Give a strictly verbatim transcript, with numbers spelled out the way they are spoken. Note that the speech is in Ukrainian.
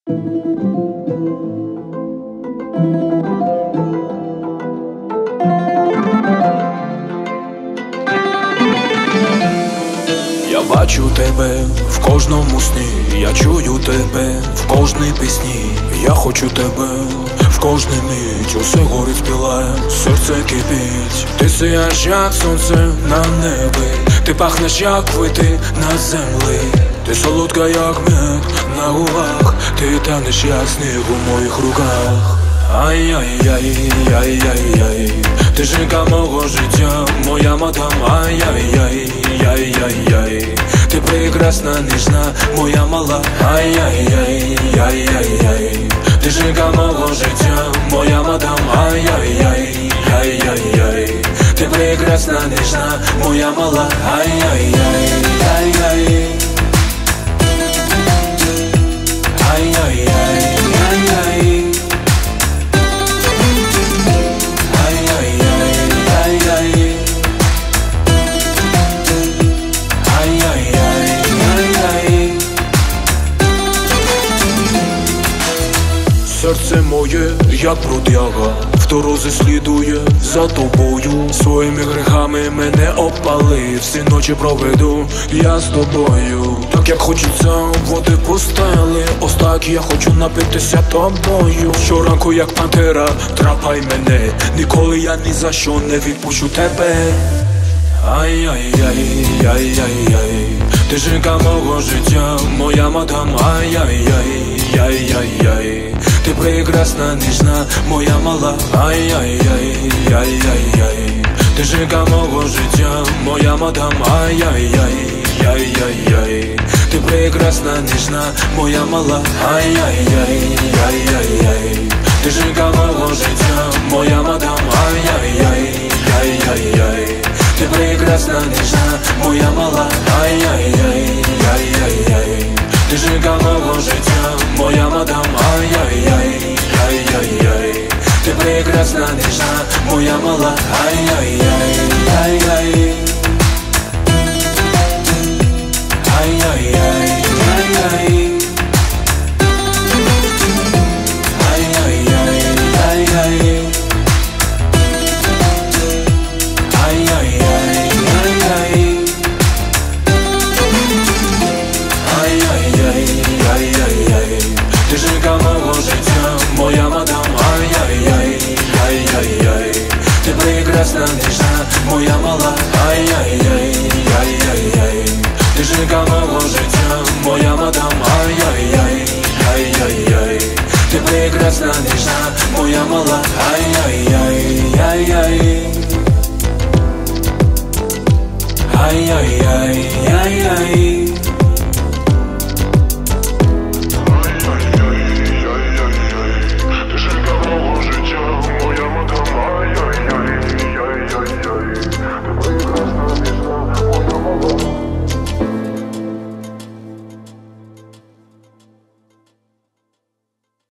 Я бачу тебе в кожному сні, я чую тебе в кожній пісні. Я хочу тебе в кожній мить. Усе горить, співає, серце кипить. Ти сіяєш, як сонце на небі. Ти пахнеш, як квіти на землі. Ти солодка, як мед на губах. Ти танеш, як сніг у моїх руках. Ай-яй-яй-яй-яй-яй. Ти жінка мого життя, моя мадам. Ай-яй-яй-яй-яй-яй. Ти прекрасна, ніжна, моя мала. Ай-яй-яй-яй-яй-яй. Ти жінка мого життя, моя мадам. Ай-яй-яй-яй-яй-яй. Ти прекрасна, ніжна, моя мала. Ай-яй-яй-яй-яй. Ай-яй-яй-яй-яй. Серце моє, як бродяга, в дорозі слідує за тобою. Своїми грехами мене опали, всі ночі проведу я з тобою. Так як хочеться води пустели, ось так я хочу напитися тобою. Щоранку як пантера, трапай мене, ніколи я ні за що не відпущу тебе. Ай-яй-яй-яй-яй-яй. Ти жінка мого життя, моя мадам. Ай-яй-яй-яй-яй-яй. Ти прекрасна, ніжна, моя мала. Ай-яй-яй-яй-яй-яй. Ти жінка мого життя, моя мадам. Ай-яй-яй-яй-яй-яй. Ти прекрасна, ніжна, моя мала. Ай-яй-яй-яй-яй-яй. Ти жінка мого життя, моя мадам. Ай-яй-яй-яй-яй. Ти прекрасна, ніжна, моя мала. Ай-яй-яй-яй-яй. Ти жінка мого життя, моя мадам. Ай-яй-яй-яй-яй. Ти прекрасна, ніжна, моя мала. Ай-яй-яй-яй-яй. Ай-яй-яй-яй-яй. Ти жінка мого життя, моя мадам. Ай-яй-яй-яй-яй-яй. Ти прекрасна, ніжна, моя мала. Ай-яй-яй-яй-яй. Ти жінка мого життя, моя мадам. Ай-яй-яй-яй-яй. Ти прекрасна, ніжна, моя мала. Ай-яй-яй-яй-яй. Ай-яй-яй-яй-яй.